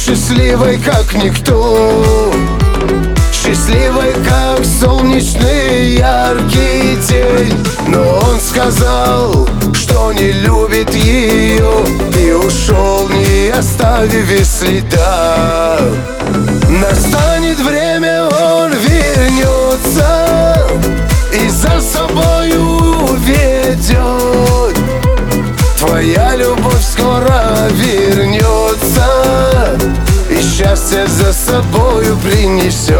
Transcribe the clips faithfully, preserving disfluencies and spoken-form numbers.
счастливой, как никто, счастливой, как солнечный яркий день. Но он сказал, что не любит ее, и ушел, не оставив и следа. Настанет время, он вернется и за собою ведет. Твоя любовь скоро вернется и счастье за собою принесет.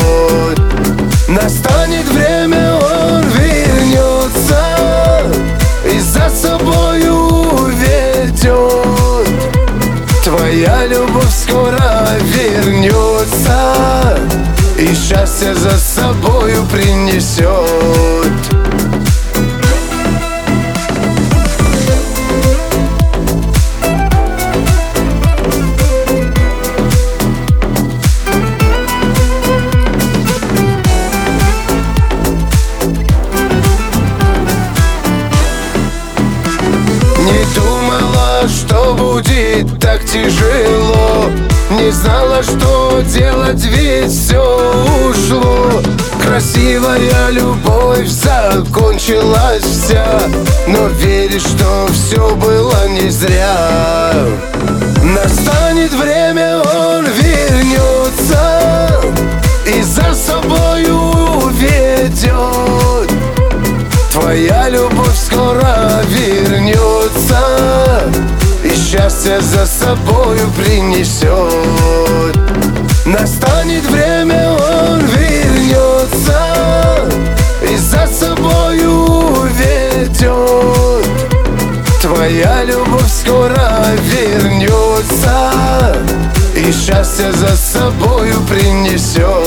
Настанет время, он вернется и за собою ведет. Твоя любовь скоро вернется и счастье за собою принесет. Что будет так тяжело, не знала, что делать, ведь все ушло. Красивая любовь закончилась вся, но веришь, что все было не зря. Настанет время, он вернется и за собою ведет. Твоя любовь скоро вернется и счастье за собою принесет. Настанет время, он вернется и за собою ведет. Твоя любовь скоро вернется и счастье за собою принесет.